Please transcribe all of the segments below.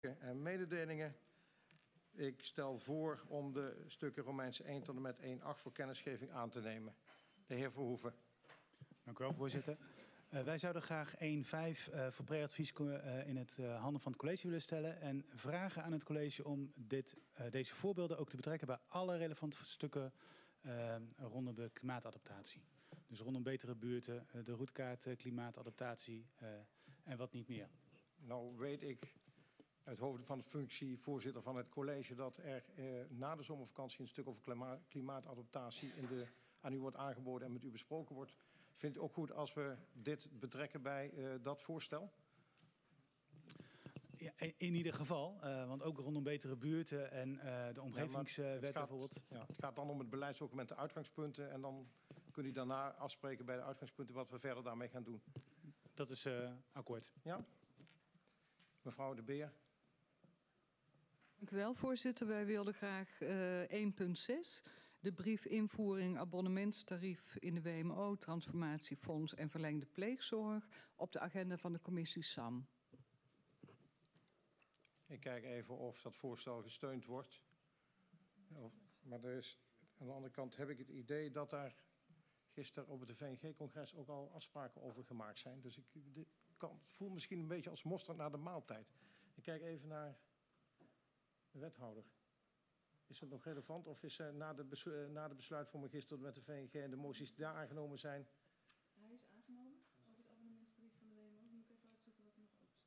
En mededelingen. Ik stel voor om de stukken Romeins 1 tot en met 1:8 voor kennisgeving aan te nemen. De heer Verhoeven. Dank u wel, voorzitter. Wij zouden graag 1:5 voor pre-advies in het handen van het college willen stellen. En vragen aan het college om deze voorbeelden ook te betrekken bij alle relevante stukken rondom de klimaatadaptatie. Dus rondom betere buurten, de routekaart klimaatadaptatie en wat niet meer. Nou weet ik uit hoofde van de functie voorzitter van het college dat er na de zomervakantie een stuk over klimaatadaptatie aan u wordt aangeboden en met u besproken wordt. Vindt u ook goed als we dit betrekken bij dat voorstel? Ja, in ieder geval, want ook rondom betere buurten en de omgevingswet bijvoorbeeld. Ja, het gaat dan om het beleidsdocument, de uitgangspunten. En dan kunt u daarna afspreken bij de uitgangspunten wat we verder daarmee gaan doen. Dat is akkoord. Ja. Mevrouw De Beer. Dank u wel, voorzitter. Wij wilden graag 1.6. De brief invoering abonnementstarief in de WMO, transformatiefonds en verlengde pleegzorg op de agenda van de commissie SAM. Ik kijk even of dat voorstel gesteund wordt. Maar aan de andere kant heb ik het idee dat daar gisteren op het VNG-congres ook al afspraken over gemaakt zijn. Dus ik voel misschien een beetje als mosterd na de maaltijd. Ik kijk even naar de wethouder. Is het nog relevant of is na de besluitvorming gisteren met de VNG en de moties daar aangenomen zijn? Hij is aangenomen over het abonnementstarief van de WMO. Moet ik even uitzoeken wat er nog open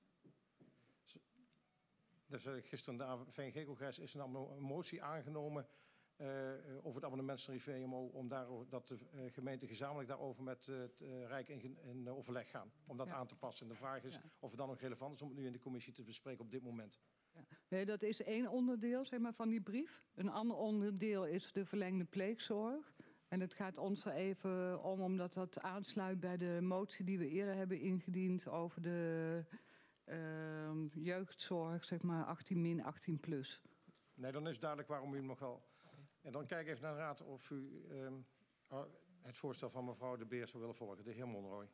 staat. Dus gisteren na het VNG-congres is een motie aangenomen over het abonnementstarief WMO, om dat de gemeente gezamenlijk daarover met het Rijk in overleg gaan. Om dat aan te passen. En de vraag is of het dan nog relevant is om het nu in de commissie te bespreken op dit moment. Ja. Nee, dat is één onderdeel zeg maar, van die brief. Een ander onderdeel is de verlengde pleegzorg. En het gaat ons er even om, omdat dat aansluit bij de motie die we eerder hebben ingediend over de jeugdzorg, zeg maar 18-18 plus. Nee, dan is het duidelijk waarom u nog wel. En dan kijk even naar de raad of u het voorstel van mevrouw De Beer zou willen volgen. De heer Monroy.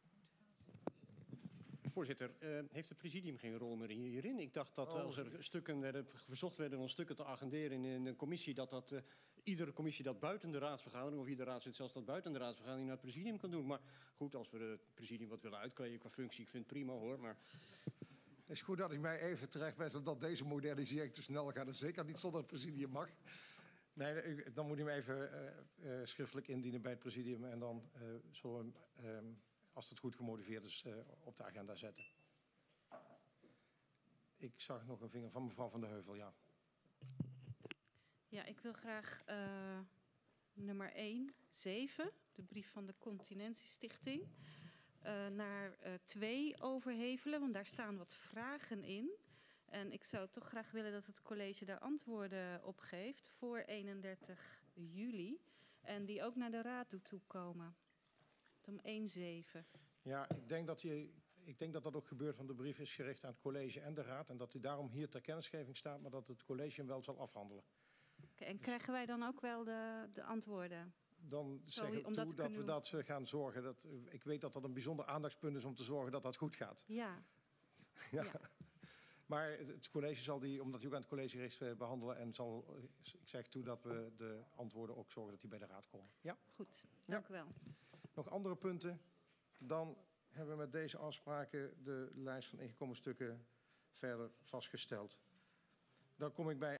Voorzitter, heeft het presidium geen rol meer hierin? Ik dacht dat als er stukken verzocht werden om stukken te agenderen in een commissie, dat iedere commissie dat buiten de raadsvergadering, of iedere raadslid zelfs dat buiten de raadsvergadering naar het presidium kan doen. Maar goed, als we het presidium wat willen uitkleden qua functie, ik vind het prima hoor. Maar Het is goed dat ik mij even terecht wijs omdat deze modernisering te snel gaat en zeker niet zonder het presidium mag. Nee, dan moet u hem even schriftelijk indienen bij het presidium en dan zullen we hem, als het goed gemotiveerd is, op de agenda zetten. Ik zag nog een vinger van mevrouw Van der Heuvel, ja. Ja, ik wil graag nummer 1, 7, de brief van de Continentiestichting, naar 2 overhevelen, want daar staan wat vragen in. En ik zou toch graag willen dat het college daar antwoorden op geeft voor 31 juli. En die ook naar de raad doet toekomen. Om 1.7. Ja, ik denk dat dat ook gebeurt, want de brief is gericht aan het college en de raad. En dat hij daarom hier ter kennisgeving staat, maar dat het college hem wel zal afhandelen. Okay, en krijgen wij dan ook wel de antwoorden? Dan zeg ik toe dat we dat gaan zorgen. Ik weet dat dat een bijzonder aandachtspunt is om te zorgen dat dat goed gaat. Ja. Ja. Maar het college zal die, omdat u ook aan het college gericht behandelen, en ik zeg toe dat we de antwoorden ook zorgen dat die bij de raad komen. Ja? Goed, dank u wel. Nog andere punten? Dan hebben we met deze afspraken de lijst van ingekomen stukken verder vastgesteld. Dan kom ik bij